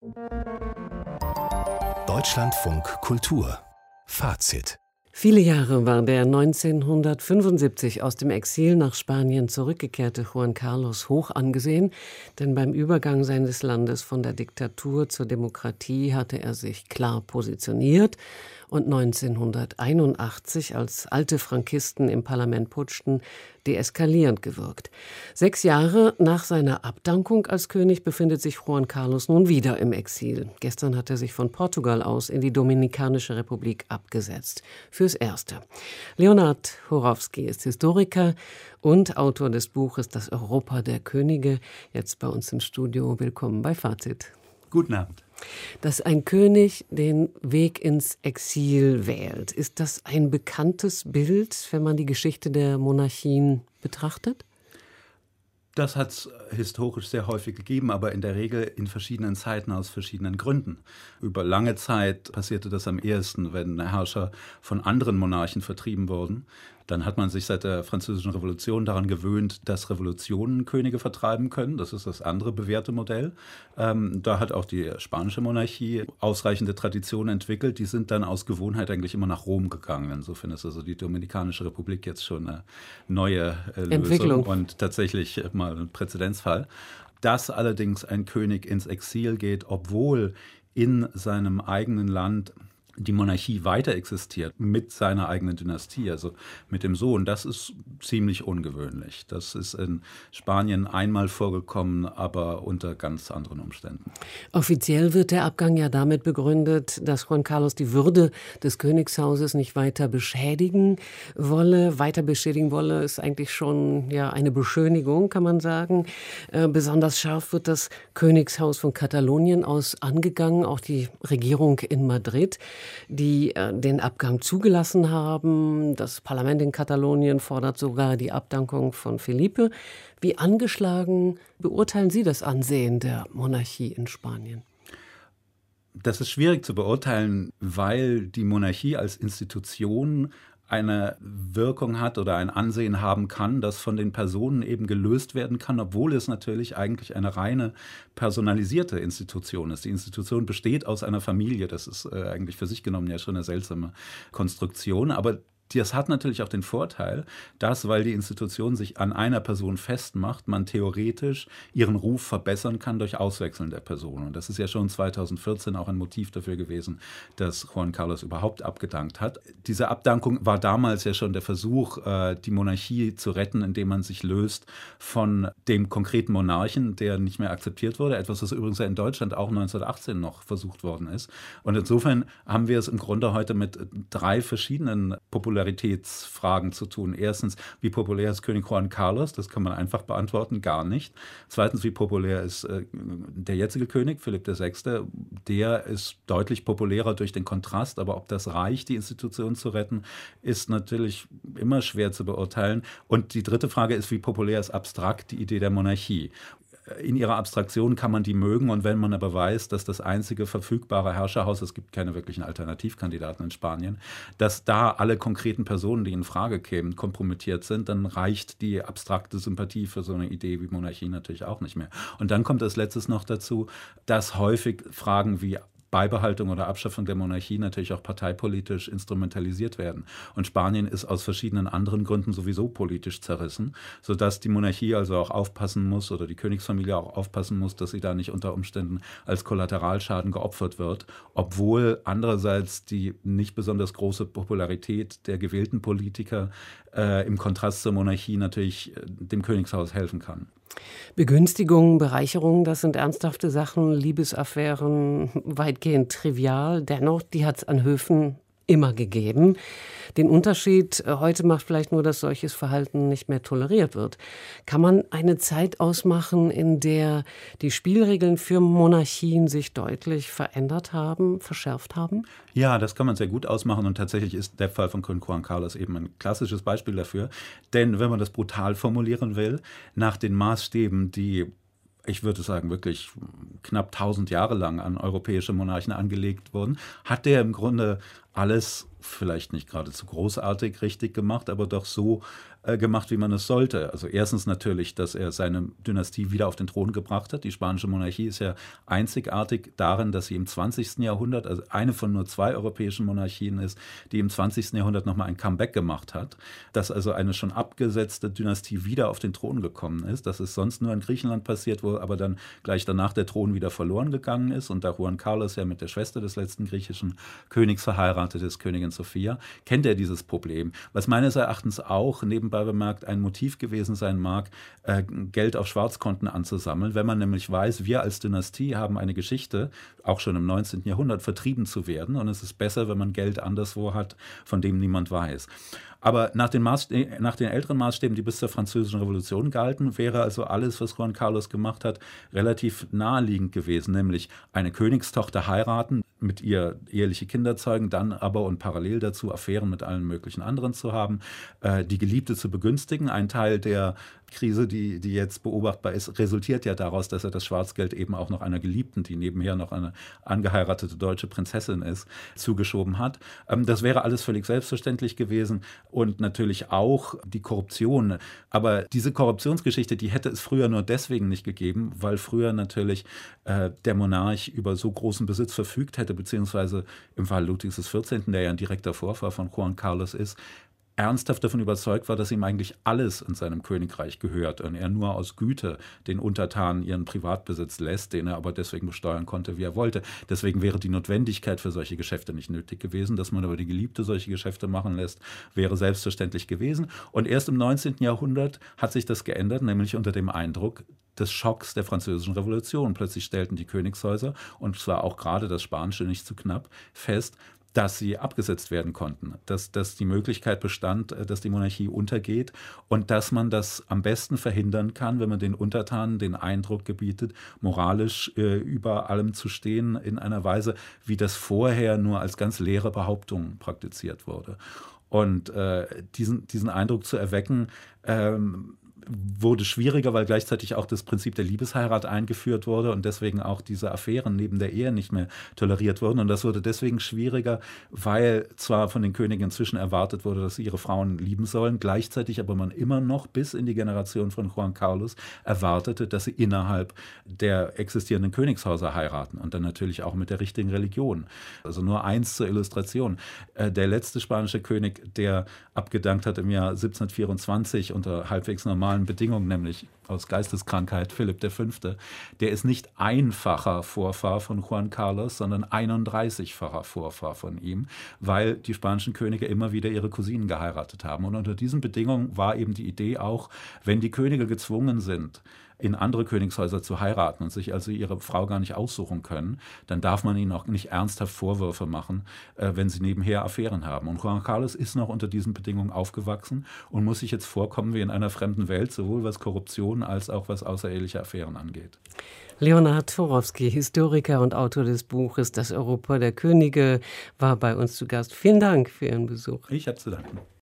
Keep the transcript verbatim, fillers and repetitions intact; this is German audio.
Deutschlandfunk Kultur Fazit. Viele Jahre war der neunzehnhundertfünfundsiebzig aus dem Exil nach Spanien zurückgekehrte Juan Carlos hoch angesehen, denn beim Übergang seines Landes von der Diktatur zur Demokratie hatte er sich klar positioniert und neunzehnhunderteinundachtzig, als alte Frankisten im Parlament putschten, deeskalierend gewirkt. Sechs Jahre nach seiner Abdankung als König befindet sich Juan Carlos nun wieder im Exil. Gestern hat er sich von Portugal aus in die Dominikanische Republik abgesetzt. Fürs Erste. Leonhard Horowski ist Historiker und Autor des Buches Das Europa der Könige. Jetzt bei uns im Studio. Willkommen bei Fazit. Guten Abend. Dass ein König den Weg ins Exil wählt, ist das ein bekanntes Bild, wenn man die Geschichte der Monarchien betrachtet? Das hat es historisch sehr häufig gegeben, aber in der Regel in verschiedenen Zeiten aus verschiedenen Gründen. Über lange Zeit passierte das am ehesten, wenn Herrscher von anderen Monarchen vertrieben wurden. Dann hat man sich seit der Französischen Revolution daran gewöhnt, dass Revolutionen Könige vertreiben können. Das ist das andere bewährte Modell. Ähm, da hat auch die spanische Monarchie ausreichende Traditionen entwickelt. Die sind dann aus Gewohnheit eigentlich immer nach Rom gegangen. Insofern ist also die Dominikanische Republik jetzt schon eine neue äh, Lösung Entwicklung und tatsächlich mal ein Präzedenzfall. Dass allerdings ein König ins Exil geht, obwohl in seinem eigenen Land die Monarchie weiter existiert mit seiner eigenen Dynastie, also mit dem Sohn, das ist ziemlich ungewöhnlich. Das ist in Spanien einmal vorgekommen, aber unter ganz anderen Umständen. Offiziell wird der Abgang ja damit begründet, dass Juan Carlos die Würde des Königshauses nicht weiter beschädigen wolle. Weiter beschädigen wolle ist eigentlich schon ja eine Beschönigung, kann man sagen. Äh, besonders scharf wird das Königshaus von Katalonien aus angegangen, auch die Regierung in Madrid, die äh, den Abgang zugelassen haben. Das Parlament in Katalonien fordert sogar die Abdankung von Felipe. Wie angeschlagen beurteilen Sie das Ansehen der Monarchie in Spanien? Das ist schwierig zu beurteilen, weil die Monarchie als Institution eine Wirkung hat oder ein Ansehen haben kann, das von den Personen eben gelöst werden kann, obwohl es natürlich eigentlich eine reine personalisierte Institution ist. Die Institution besteht aus einer Familie, das ist äh, eigentlich für sich genommen ja schon eine seltsame Konstruktion, aber das hat natürlich auch den Vorteil, dass, weil die Institution sich an einer Person festmacht, man theoretisch ihren Ruf verbessern kann durch Auswechseln der Person. Und das ist ja schon zweitausendvierzehn auch ein Motiv dafür gewesen, dass Juan Carlos überhaupt abgedankt hat. Diese Abdankung war damals ja schon der Versuch, die Monarchie zu retten, indem man sich löst von dem konkreten Monarchen, der nicht mehr akzeptiert wurde. Etwas, was übrigens ja in Deutschland auch neunzehnhundertachtzehn noch versucht worden ist. Und insofern haben wir es im Grunde heute mit drei verschiedenen Popularitäten Popularitätsfragen zu tun. Erstens, wie populär ist König Juan Carlos? Das kann man einfach beantworten, gar nicht. Zweitens, wie populär ist äh, der jetzige König, Philipp der Sechste? Der ist deutlich populärer durch den Kontrast, aber ob das reicht, die Institution zu retten, ist natürlich immer schwer zu beurteilen. Und die dritte Frage ist, wie populär ist abstrakt die Idee der Monarchie? In ihrer Abstraktion kann man die mögen, und wenn man aber weiß, dass das einzige verfügbare Herrscherhaus, es gibt keine wirklichen Alternativkandidaten in Spanien, dass da alle konkreten Personen, die in Frage kämen, kompromittiert sind, dann reicht die abstrakte Sympathie für so eine Idee wie Monarchie natürlich auch nicht mehr. Und dann kommt als letztes noch dazu, dass häufig Fragen wie Beibehaltung oder Abschaffung der Monarchie natürlich auch parteipolitisch instrumentalisiert werden. Und Spanien ist aus verschiedenen anderen Gründen sowieso politisch zerrissen, sodass die Monarchie also auch aufpassen muss oder die Königsfamilie auch aufpassen muss, dass sie da nicht unter Umständen als Kollateralschaden geopfert wird, obwohl andererseits die nicht besonders große Popularität der gewählten Politiker äh, im Kontrast zur Monarchie natürlich äh, dem Königshaus helfen kann. Begünstigungen, Bereicherungen, das sind ernsthafte Sachen, Liebesaffären, weitgehend trivial. Dennoch, die hat es an Höfen immer gegeben. Den Unterschied heute macht vielleicht nur, dass solches Verhalten nicht mehr toleriert wird. Kann man eine Zeit ausmachen, in der die Spielregeln für Monarchien sich deutlich verändert haben, verschärft haben? Ja, das kann man sehr gut ausmachen, und tatsächlich ist der Fall von König Juan Carlos eben ein klassisches Beispiel dafür. Denn wenn man das brutal formulieren will, nach den Maßstäben, die, ich würde sagen, wirklich knapp tausend Jahre lang an europäische Monarchen angelegt wurden, hat der im Grunde alles vielleicht nicht geradezu großartig richtig gemacht, aber doch so äh, gemacht, wie man es sollte. Also erstens natürlich, dass er seine Dynastie wieder auf den Thron gebracht hat. Die spanische Monarchie ist ja einzigartig darin, dass sie im zwanzigsten Jahrhundert, also eine von nur zwei europäischen Monarchien ist, die im zwanzigsten Jahrhundert nochmal ein Comeback gemacht hat. Dass also eine schon abgesetzte Dynastie wieder auf den Thron gekommen ist. Das ist sonst nur in Griechenland passiert, wo aber dann gleich danach der Thron wieder verloren gegangen ist. Und da Juan Carlos ja mit der Schwester des letzten griechischen Königs verheiratet ist, Königin Sophia, kennt er dieses Problem. Was meines Erachtens auch nebenbei bemerkt ein Motiv gewesen sein mag, äh, Geld auf Schwarzkonten anzusammeln, wenn man nämlich weiß, wir als Dynastie haben eine Geschichte, auch schon im neunzehnten Jahrhundert, vertrieben zu werden. Und es ist besser, wenn man Geld anderswo hat, von dem niemand weiß. Aber nach den, Maßst- nach den älteren Maßstäben, die bis zur Französischen Revolution galten, wäre also alles, was Juan Carlos gemacht hat, relativ naheliegend gewesen, nämlich eine Königstochter heiraten, mit ihr eheliche Kinder zeugen, dann aber und parallel dazu Affären mit allen möglichen anderen zu haben, äh, die Geliebte zu begünstigen. Ein Teil der Krise, die, die jetzt beobachtbar ist, resultiert ja daraus, dass er das Schwarzgeld eben auch noch einer Geliebten, die nebenher noch eine angeheiratete deutsche Prinzessin ist, zugeschoben hat. Ähm, das wäre alles völlig selbstverständlich gewesen und natürlich auch die Korruption. Aber diese Korruptionsgeschichte, die hätte es früher nur deswegen nicht gegeben, weil früher natürlich äh, der Monarch über so großen Besitz verfügt hätte, beziehungsweise im Fall Ludwigs des vierzehnten, der ja ein direkter Vorfahr von Juan Carlos ist, ernsthaft davon überzeugt war, dass ihm eigentlich alles in seinem Königreich gehört und er nur aus Güte den Untertanen ihren Privatbesitz lässt, den er aber deswegen besteuern konnte, wie er wollte. Deswegen wäre die Notwendigkeit für solche Geschäfte nicht nötig gewesen. Dass man aber die Geliebte solche Geschäfte machen lässt, wäre selbstverständlich gewesen. Und erst im neunzehnten Jahrhundert hat sich das geändert, nämlich unter dem Eindruck des Schocks der Französischen Revolution. Plötzlich stellten die Königshäuser, und zwar auch gerade das Spanische nicht zu knapp, fest, dass sie abgesetzt werden konnten, dass, dass die Möglichkeit bestand, dass die Monarchie untergeht und dass man das am besten verhindern kann, wenn man den Untertanen den Eindruck gebietet, moralisch äh, über allem zu stehen in einer Weise, wie das vorher nur als ganz leere Behauptung praktiziert wurde. Und äh, diesen, diesen Eindruck zu erwecken, ähm, wurde schwieriger, weil gleichzeitig auch das Prinzip der Liebesheirat eingeführt wurde und deswegen auch diese Affären neben der Ehe nicht mehr toleriert wurden. Und das wurde deswegen schwieriger, weil zwar von den Königen inzwischen erwartet wurde, dass sie ihre Frauen lieben sollen, gleichzeitig aber man immer noch bis in die Generation von Juan Carlos erwartete, dass sie innerhalb der existierenden Königshäuser heiraten und dann natürlich auch mit der richtigen Religion. Also nur eins zur Illustration. Der letzte spanische König, der abgedankt hat im Jahr siebzehnhundertvierundzwanzig unter halbwegs normalen Bedingungen, nämlich aus Geisteskrankheit, Philipp der Fünfte, der ist nicht einfacher Vorfahr von Juan Carlos, sondern einunddreißigfacher Vorfahr von ihm, weil die spanischen Könige immer wieder ihre Cousinen geheiratet haben. Und unter diesen Bedingungen war eben die Idee auch, wenn die Könige gezwungen sind, in andere Königshäuser zu heiraten und sich also ihre Frau gar nicht aussuchen können, dann darf man ihnen auch nicht ernsthaft Vorwürfe machen, äh, wenn sie nebenher Affären haben. Und Juan Carlos ist noch unter diesen Bedingungen aufgewachsen und muss sich jetzt vorkommen wie in einer fremden Welt, sowohl was Korruption als auch was außereheliche Affären angeht. Leonhard Torowski, Historiker und Autor des Buches Das Europa der Könige, war bei uns zu Gast. Vielen Dank für Ihren Besuch. Ich habe zu danken.